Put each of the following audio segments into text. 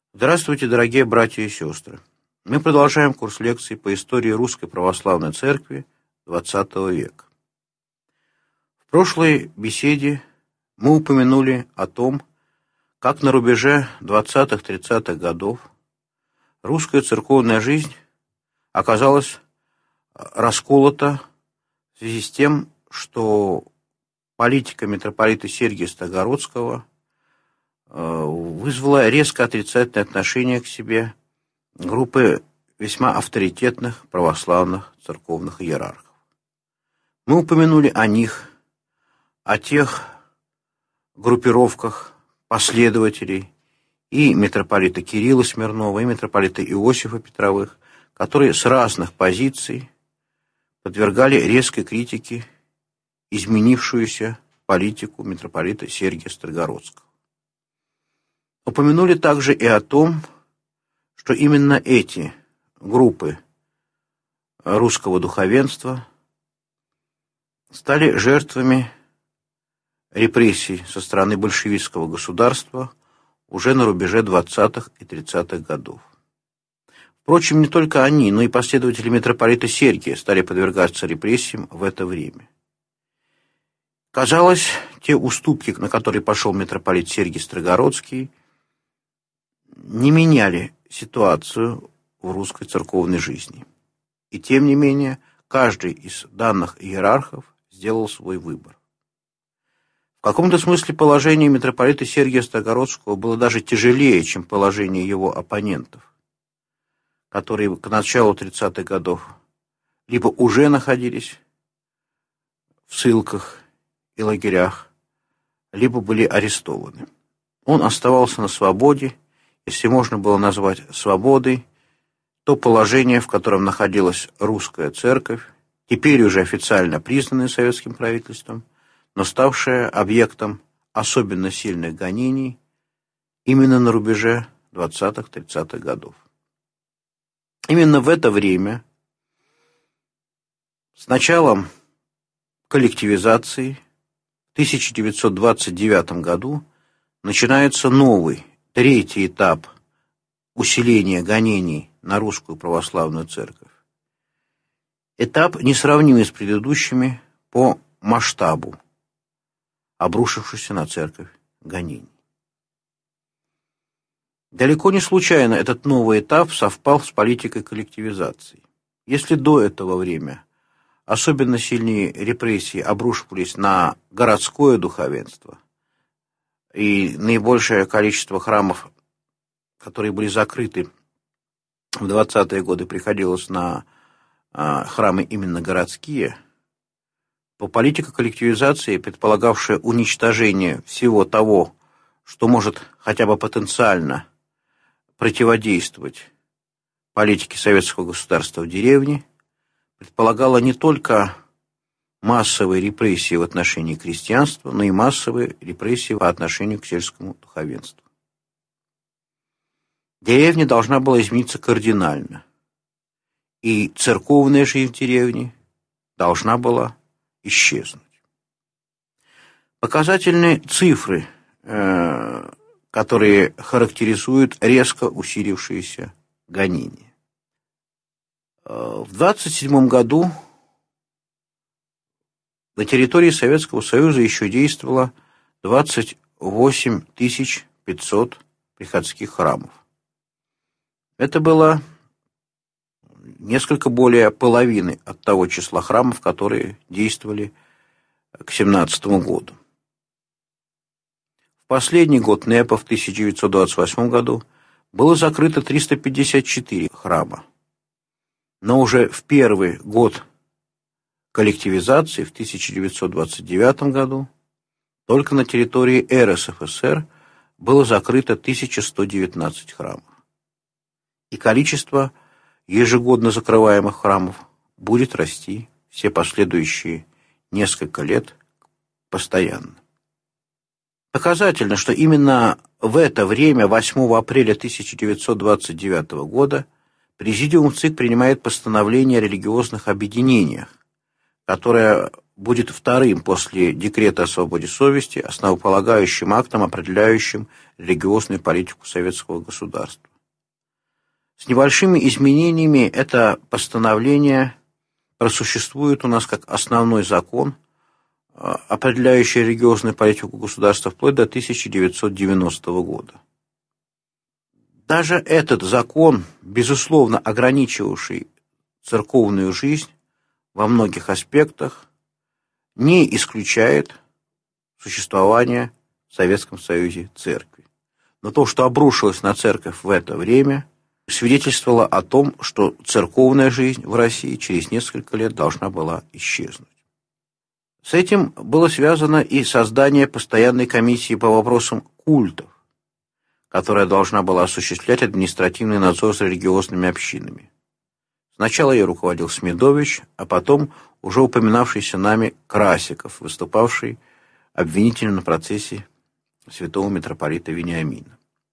Здравствуйте, дорогие братья и сестры! Мы продолжаем курс лекций по истории Русской Православной Церкви XX века. В прошлой беседе мы упомянули о том, как на рубеже 20-30-х годов русская церковная жизнь оказалась расколота в связи с тем, что политика митрополита Сергия Строгородского вызвала резко отрицательное отношение к себе группы весьма авторитетных православных церковных иерархов. Мы упомянули о них, о тех группировках последователей и митрополита Кирилла Смирнова, и митрополита Иосифа Петровых, которые с разных позиций подвергали резкой критике изменившуюся политику митрополита Сергия Строгородского. Упомянули также и о том, что именно эти группы русского духовенства стали жертвами репрессий со стороны большевистского государства уже на рубеже 20-х и 30-х годов. Впрочем, не только они, но и последователи митрополита Сергия стали подвергаться репрессиям в это время. Казалось, те уступки, на которые пошел митрополит Сергий Строгородский, не меняли ситуацию в русской церковной жизни. И тем не менее, каждый из данных иерархов сделал свой выбор. В каком-то смысле положение митрополита Сергия Строгородского было даже тяжелее, чем положение его оппонентов, которые к началу 30-х годов либо уже находились в ссылках и лагерях, либо были арестованы. Он оставался на свободе, если можно было назвать свободой то положение, в котором находилась русская церковь, теперь уже официально признанная советским правительством, но ставшая объектом особенно сильных гонений именно на рубеже 20-30-х годов. Именно в это время, с началом коллективизации, в 1929 году начинается новый, третий этап усиления гонений на русскую православную церковь. Этап, несравнимый с предыдущими по масштабу обрушившихся на церковь гонений. Далеко не случайно этот новый этап совпал с политикой коллективизации. Если до этого время особенно сильные репрессии обрушивались на городское духовенство, и наибольшее количество храмов, которые были закрыты в 20-е годы, приходилось на храмы именно городские, то политика коллективизации, предполагавшая уничтожение всего того, что может хотя бы потенциально противодействовать политике советского государства в деревне, предполагала не только массовые репрессии в отношении крестьянства, но и массовые репрессии по отношению к сельскому духовенству. Деревня должна была измениться кардинально, и церковная жизнь в деревне должна была исчезнуть. Показательные цифры, которые характеризуют резко усилившиеся гонения. В 1927 году на территории Советского Союза еще действовало 28 500 приходских храмов. Это было несколько более половины от того числа храмов, которые действовали к 1917 году. В последний год НЭПа, в 1928 году, было закрыто 354 храма. Но уже в первый год коллективизации, в 1929 году, только на территории РСФСР было закрыто 1119 храмов. И количество ежегодно закрываемых храмов будет расти все последующие несколько лет постоянно. Показательно, что именно в это время, 8 апреля 1929 года, Президиум ЦИК принимает постановление о религиозных объединениях, которое будет вторым после декрета о свободе совести основополагающим актом, определяющим религиозную политику советского государства. С небольшими изменениями это постановление просуществует у нас как основной закон, определяющий религиозную политику государства вплоть до 1990 года. Даже этот закон, безусловно ограничивавший церковную жизнь во многих аспектах, не исключает существование в Советском Союзе церкви. Но то, что обрушилось на церковь в это время, свидетельствовало о том, что церковная жизнь в России через несколько лет должна была исчезнуть. С этим было связано и создание постоянной комиссии по вопросам культов, которая должна была осуществлять административный надзор за религиозными общинами. Сначала ее руководил Смедович, а потом уже упоминавшийся нами Красиков, выступавший обвинителем на процессе святого митрополита Вениамина.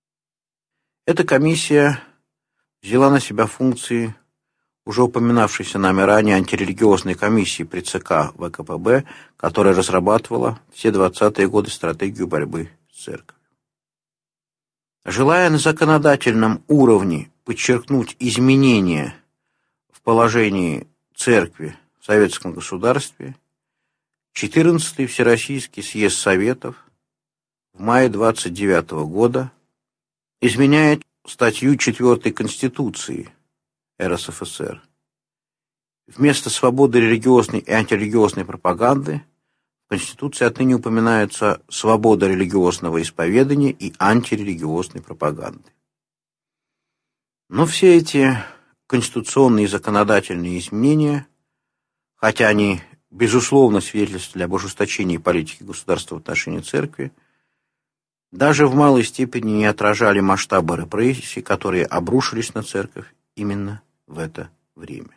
Эта комиссия взяла на себя функции уже упоминавшейся нами ранее антирелигиозной комиссии при ЦК ВКПБ, которая разрабатывала все 20-е годы стратегию борьбы с церковью. Желая на законодательном уровне подчеркнуть изменения в положении церкви в советском государстве, 14-й Всероссийский съезд Советов в мае 1929 года изменяет статью 4 Конституции РСФСР. Вместо свободы религиозной и антирелигиозной пропаганды в Конституции отныне упоминаются свобода религиозного исповедания и антирелигиозной пропаганды. Но все эти конституционные и законодательные изменения, хотя они, безусловно, свидетельствовали об ужесточении политики государства в отношении церкви, даже в малой степени не отражали масштабы репрессий, которые обрушились на церковь именно в это время.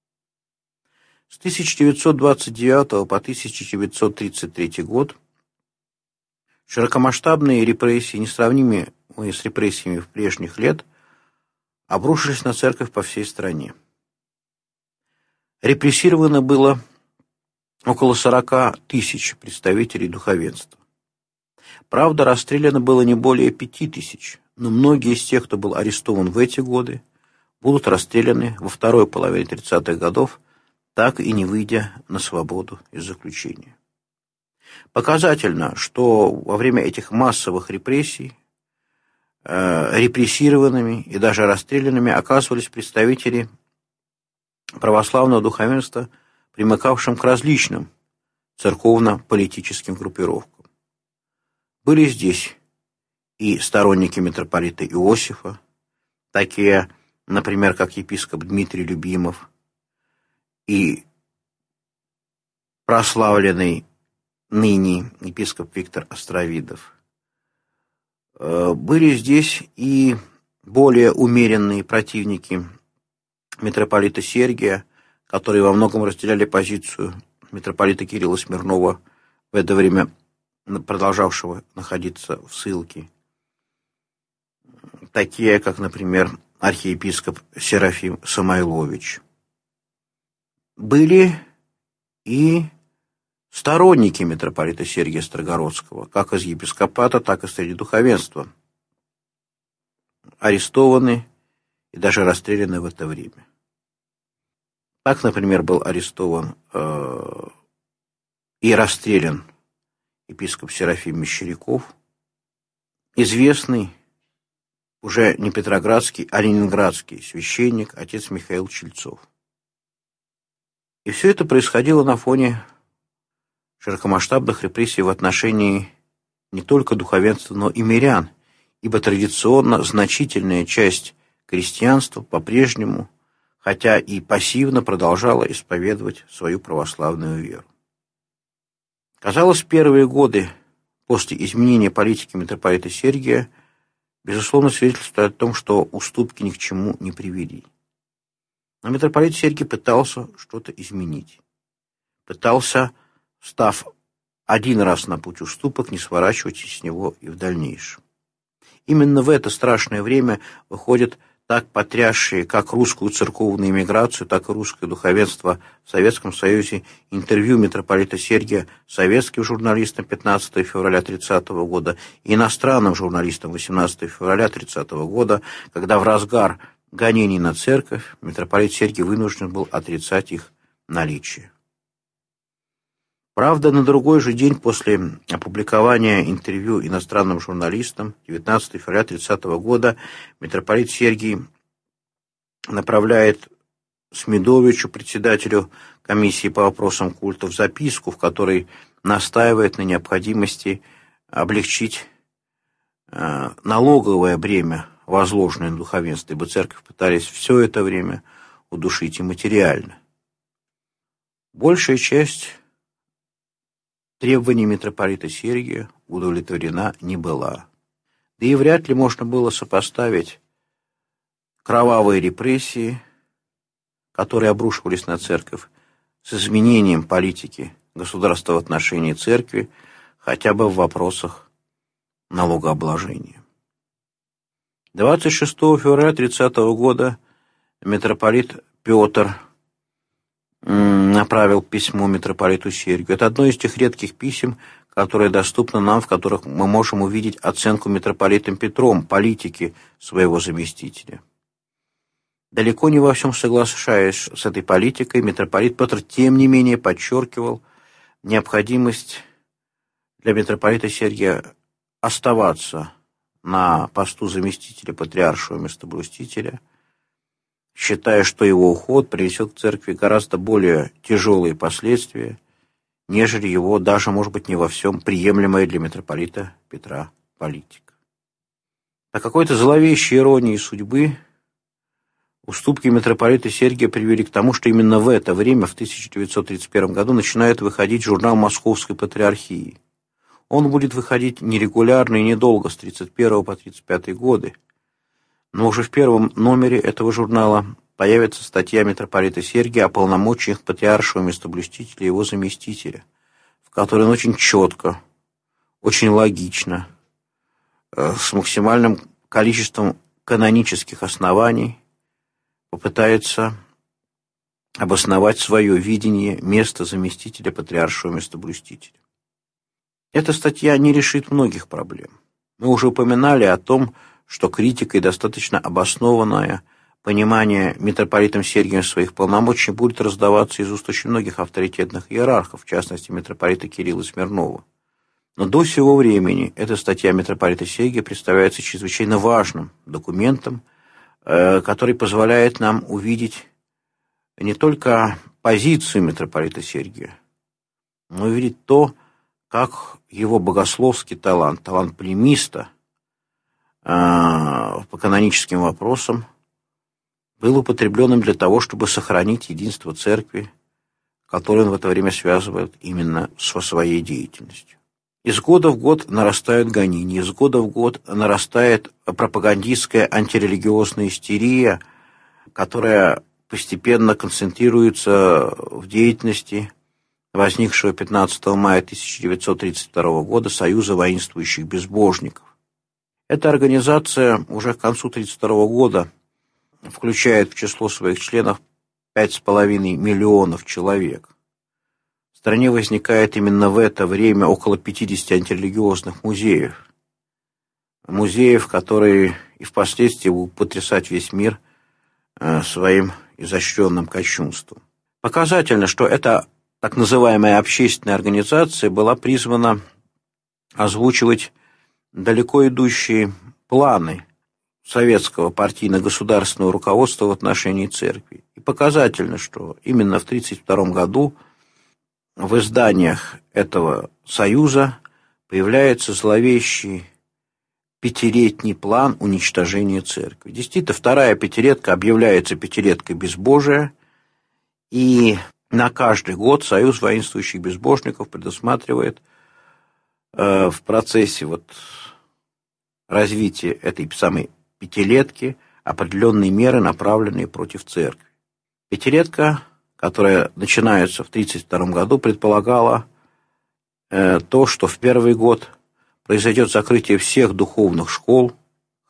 С 1929 по 1933 год широкомасштабные репрессии, несравнимые с репрессиями в прежних лет, обрушились на церковь по всей стране. Репрессировано было около 40 тысяч представителей духовенства. Правда, расстреляно было не более 5 тысяч, но многие из тех, кто был арестован в эти годы, будут расстреляны во второй половине 30-х годов, так и не выйдя на свободу из заключения. Показательно, что во время этих массовых репрессий репрессированными и даже расстрелянными оказывались представители православного духовенства, примыкавшим к различным церковно-политическим группировкам. Были здесь и сторонники митрополита Иосифа, такие, например, как епископ Дмитрий Любимов, и прославленный ныне епископ Виктор Островидов. Были здесь и более умеренные противники митрополита Сергия, которые во многом разделяли позицию митрополита Кирилла Смирнова, в это время продолжавшего находиться в ссылке. Такие, как, например, архиепископ Серафим Самойлович. Были и сторонники митрополита Сергия Строгородского, как из епископата, так и среди духовенства, арестованы и даже расстреляны в это время. Так, например, был арестован и расстрелян епископ Серафим Мещеряков, известный уже не петроградский, а ленинградский священник, отец Михаил Чельцов. И все это происходило на фоне широкомасштабных репрессий в отношении не только духовенства, но и мирян, ибо традиционно значительная часть крестьянства по-прежнему, хотя и пассивно, продолжала исповедовать свою православную веру. Казалось, первые годы после изменения политики митрополита Сергия, безусловно, свидетельствуют о том, что уступки ни к чему не привели. Но митрополит Сергий пытался что-то изменить. Пытался, став один раз на путь уступок, не сворачивать с него и в дальнейшем. Именно в это страшное время выходит так потрясшие как русскую церковную эмиграцию, так и русское духовенство в Советском Союзе, интервью митрополита Сергия советским журналистам 15 февраля 30 года и иностранным журналистам 18 февраля 30 года, когда в разгар гонений на церковь митрополит Сергий вынужден был отрицать их наличие. Правда, на другой же день после опубликования интервью иностранным журналистам 19 февраля 30 года митрополит Сергий направляет Смедовичу, председателю комиссии по вопросам культов, записку, в которой настаивает на необходимости облегчить налоговое бремя, возложенное на духовенство, ибо церковь пытались все это время удушить и материально. Большая часть требований митрополита Сергия удовлетворена не была. Да и вряд ли можно было сопоставить кровавые репрессии, которые обрушивались на церковь, с изменением политики государства в отношении церкви, хотя бы в вопросах налогообложения. 26 февраля 30 года митрополит Петр направил письмо митрополиту Сергию. Это одно из тех редких писем, которое доступно нам, в которых мы можем увидеть оценку митрополитом Петром политики своего заместителя. Далеко не во всем соглашаясь с этой политикой, митрополит Петр тем не менее подчеркивал необходимость для митрополита Сергия оставаться на посту заместителя патриаршего местоблюстителя, считая, что его уход принесет к церкви гораздо более тяжелые последствия, нежели его даже, может быть, не во всем приемлемая для митрополита Петра политика. По какой-то зловещей иронии судьбы уступки митрополита Сергия привели к тому, что именно в это время, в 1931 году, начинает выходить журнал Московской Патриархии. Он будет выходить нерегулярно и недолго, с 1931 по 1935 годы. Но уже в первом номере этого журнала появится статья митрополита Сергия о полномочиях патриаршего местоблюстителя и его заместителя, в которой он очень четко, очень логично, с максимальным количеством канонических оснований попытается обосновать свое видение места заместителя патриаршего местоблюстителя. Эта статья не решит многих проблем. Мы уже упоминали о том, что критика и достаточно обоснованное понимание митрополитом Сергием своих полномочий будет раздаваться из уст очень многих авторитетных иерархов, в частности, митрополита Кирилла Смирнова. Но до сего времени эта статья митрополита Сергия представляется чрезвычайно важным документом, который позволяет нам увидеть не только позицию митрополита Сергия, но и увидеть то, как его богословский талант, талант полемиста по каноническим вопросам был употребленным для того, чтобы сохранить единство церкви, которое он в это время связывает именно со своей деятельностью. Из года в год нарастают гонения, из года в год нарастает пропагандистская антирелигиозная истерия, которая постепенно концентрируется в деятельности возникшего 15 мая 1932 года Союза воинствующих безбожников. Эта организация уже к концу 1932 года включает в число своих членов 5,5 миллионов человек. В стране возникает именно в это время около 50 антирелигиозных музеев. Музеев, которые и впоследствии будут потрясать весь мир своим изощренным кощунством. Показательно, что эта так называемая общественная организация была призвана озвучивать далеко идущие планы советского партийно-государственного руководства в отношении церкви. И показательно, что именно в 1932 году в изданиях этого союза появляется зловещий пятилетний план уничтожения церкви. Действительно, вторая пятилетка объявляется пятилеткой безбожия, и на каждый год Союз воинствующих безбожников предусматривает в процессе развития этой самой пятилетки определенные меры, направленные против церкви. Пятилетка, которая начинается в 1932 году, предполагала то, что в первый год произойдет закрытие всех духовных школ,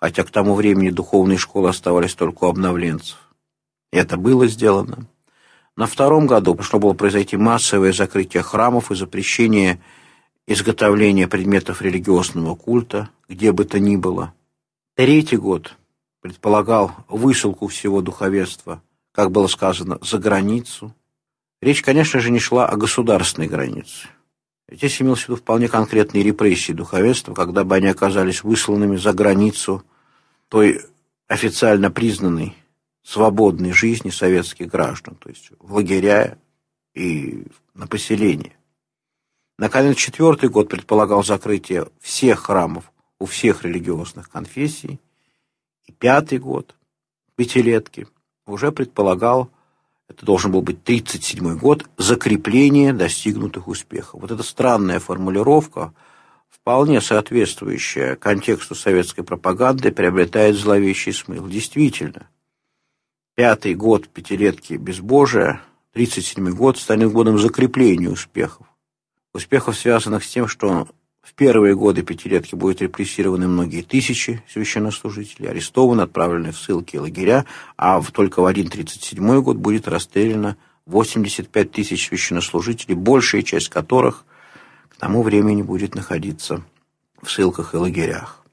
хотя к тому времени духовные школы оставались только у обновленцев. И это было сделано. На втором году должно было произойти массовое закрытие храмов и запрещение изготовления предметов религиозного культа, где бы то ни было. Третий год предполагал высылку всего духовенства, как было сказано, за границу. Речь, конечно же, не шла о государственной границе. Здесь имелось в виду вполне конкретные репрессии духовенства, когда бы они оказались высланными за границу той официально признанной свободной жизни советских граждан, то есть в лагеря и на поселение. Наконец, четвертый год предполагал закрытие всех храмов у всех религиозных конфессий. И пятый год, пятилетки, уже предполагал, это должен был быть 1937 год, закрепление достигнутых успехов. Вот эта странная формулировка, вполне соответствующая контексту советской пропаганды, приобретает зловещий смысл. Действительно, пятый год пятилетки безбожия, 1937 год, станет годом закрепления успехов. Успехов, связанных с тем, что в первые годы пятилетки будут репрессированы многие тысячи священнослужителей, арестованы, отправлены в ссылки и лагеря, а только в 1937 год будет расстреляно 85 тысяч священнослужителей, большая часть которых к тому времени будет находиться в ссылках и лагерях.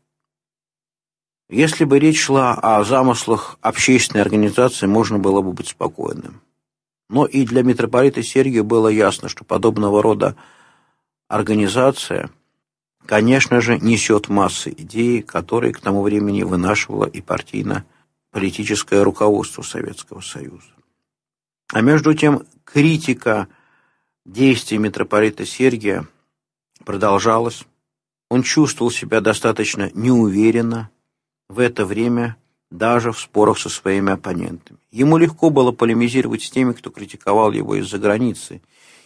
Если бы речь шла о замыслах общественной организации, можно было бы быть спокойным. Но и для митрополита Сергия было ясно, что подобного рода организация, конечно же, несет массы идей, которые к тому времени вынашивало и партийно-политическое руководство Советского Союза. А между тем, критика действий митрополита Сергия продолжалась. Он чувствовал себя достаточно неуверенно в это время, даже в спорах со своими оппонентами. Ему легко было полемизировать с теми, кто критиковал его из-за границы,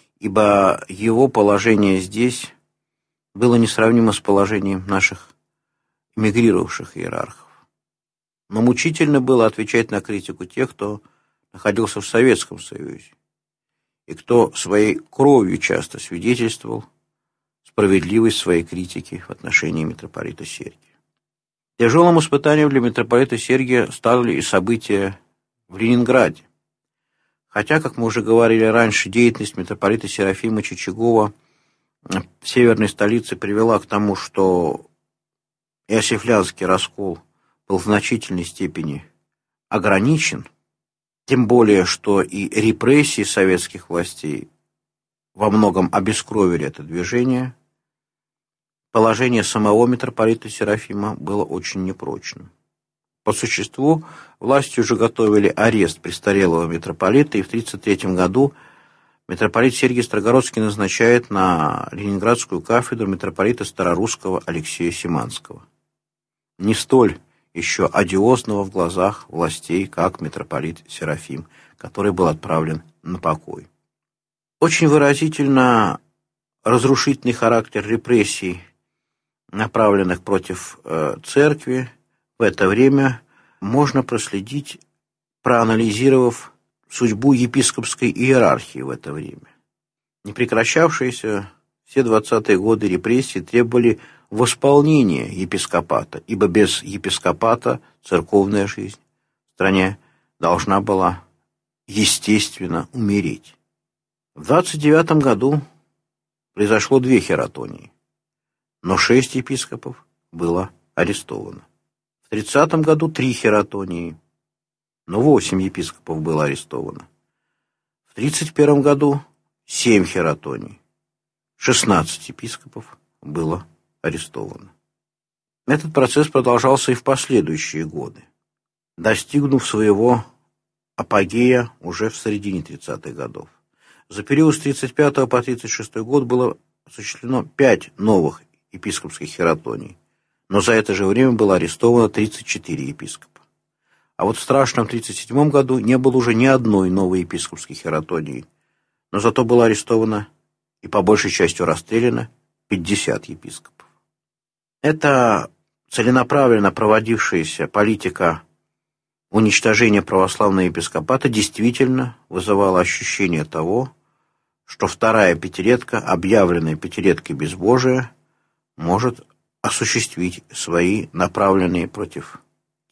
ибо его положение здесь было несравнимо с положением наших эмигрировавших иерархов. Но мучительно было отвечать на критику тех, кто находился в Советском Союзе, и кто своей кровью часто свидетельствовал справедливость своей критики в отношении митрополита Сергия. Тяжелым испытанием для митрополита Сергия стали и события в Ленинграде. Хотя, как мы уже говорили раньше, деятельность митрополита Серафима Чичагова в северной столице привела к тому, что иосифлянский раскол был в значительной степени ограничен, тем более, что и репрессии советских властей во многом обескровили это движение, положение самого митрополита Серафима было очень непрочным. По существу, власти уже готовили арест престарелого митрополита, и в 1933 году митрополит Сергий Строгородский назначает на Ленинградскую кафедру митрополита Старорусского Алексея Симанского, не столь еще одиозного в глазах властей, как митрополит Серафим, который был отправлен на покой. Очень выразительно разрушительный характер репрессий, направленных против церкви, в это время можно проследить, проанализировав судьбу епископской иерархии в это время. Непрекращавшиеся все 20-е годы репрессии требовали восполнения епископата, ибо без епископата церковная жизнь в стране должна была, естественно, умереть. В 29 году произошло 2 хератонии, но 6 епископов было арестовано. В 30 году 3 хератонии, но 8 епископов было арестовано. В 31 году 7 хератоний, 16 епископов было арестовано. Этот процесс продолжался и в последующие годы, достигнув своего апогея уже в середине 30-х годов. За период с 35 по 36 год было осуществлено 5 новых епископских хератоний, но за это же время было арестовано 34 епископа. А вот в страшном 37 году не было уже ни одной новой епископской хератонии, но зато было арестовано и по большей части расстреляно 50 епископов. Эта целенаправленно проводившаяся политика уничтожения православного епископата действительно вызывала ощущение того, что вторая пятилетка, объявленная пятилеткой безбожия, может осуществить свои направленные против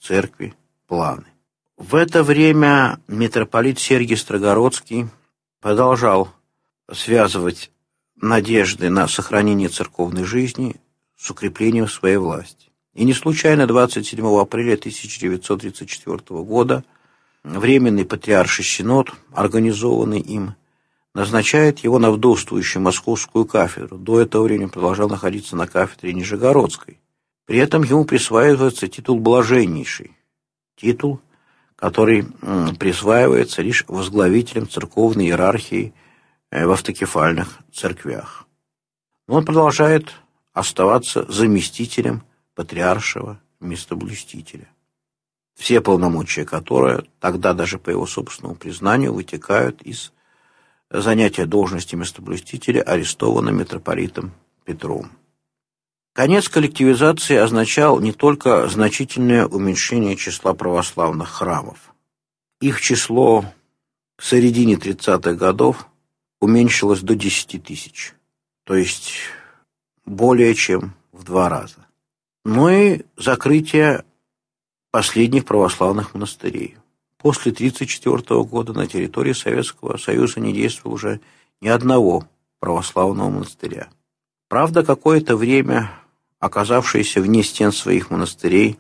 церкви планы. В это время митрополит Сергий Строгородский продолжал связывать надежды на сохранение церковной жизни с укреплением своей власти. И не случайно 27 апреля 1934 года Временный Патриарший Синод, организованный им, назначает его на вдовствующую Московскую кафедру. До этого времени продолжал находиться на кафедре Нижегородской. При этом ему присваивается титул «блаженнейший», титул, который присваивается лишь возглавителям церковной иерархии в автокефальных церквях. Но он продолжает оставаться заместителем патриаршего местоблюстителя, все полномочия которые, тогда даже по его собственному признанию, вытекают из занятия должности местоблюстителя арестованным митрополитом Петром. Конец коллективизации означал не только значительное уменьшение числа православных храмов. Их число к середине 30-х годов уменьшилось до 10 тысяч, то есть более чем в 2 раза. Но и закрытие последних православных монастырей. После 1934 года на территории Советского Союза не действовало уже ни одного православного монастыря. Правда, какое-то время оказавшиеся вне стен своих монастырей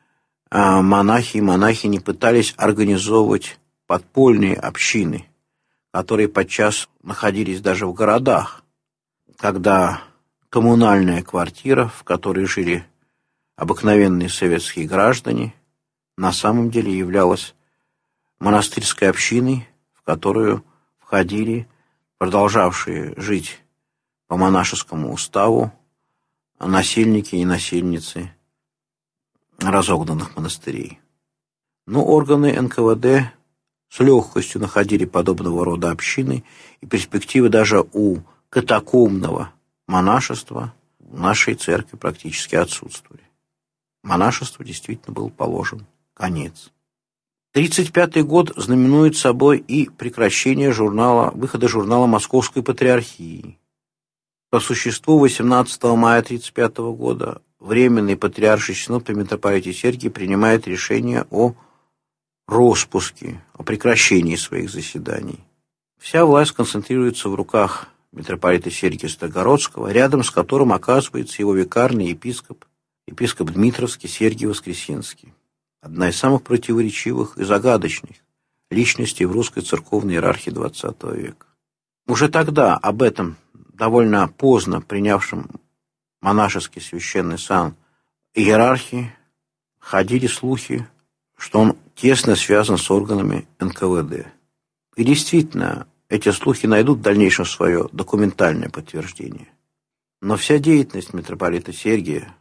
монахи и монахини пытались организовывать подпольные общины, которые подчас находились даже в городах, когда коммунальная квартира, в которой жили обыкновенные советские граждане, на самом деле являлась монастырской общиной, в которую входили продолжавшие жить по монашескому уставу насельники и насельницы разогнанных монастырей. Но органы НКВД с легкостью находили подобного рода общины, и перспективы даже у катакомбного монашества в нашей церкви практически отсутствовали. Монашеству действительно был положен конец. 1935 год знаменует собой и прекращение выхода журнала Московской Патриархии. По существу 18 мая 1935 года Временный Патриарший Синод при митрополите Сергии принимает решение о распуске, о прекращении своих заседаний. Вся власть концентрируется в руках митрополита Сергия Строгородского, рядом с которым оказывается его викарный епископ Дмитровский Сергий Воскресенский, одна из самых противоречивых и загадочных личностей в русской церковной иерархии XX века. Уже тогда об этом довольно поздно принявшем монашеский священный сан иерархии ходили слухи, что он тесно связан с органами НКВД. И действительно, эти слухи найдут в дальнейшем свое документальное подтверждение. Но вся деятельность митрополита Сергия